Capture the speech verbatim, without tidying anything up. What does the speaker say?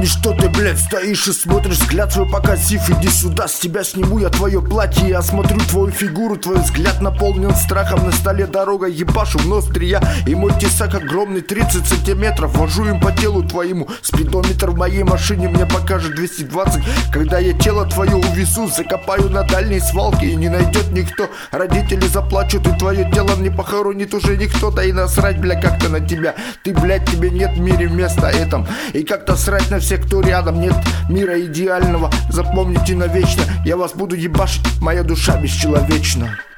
Помни, что ты, блядь, стоишь и смотришь, взгляд свой покосив. Иди сюда, с тебя сниму я твое платье. Я смотрю твою фигуру, твой взгляд наполнен страхом. На столе дорога, ебашу в ноздри я. И мой тесак огромный, тридцать сантиметров. Вожу им по телу твоему. Спидометр в моей машине мне покажет двести двадцать. Когда я тело твое увезу, закопаю на дальней свалке, и не найдет никто. Родители заплачут, и твое тело не похоронит уже никто. Да и насрать, бля, как-то на тебя. Ты, блядь, тебе нет в мире места этом. И как-то срать на всех, кто рядом. Нет мира идеального, запомните навечно. Я вас буду ебашить, моя душа бесчеловечна.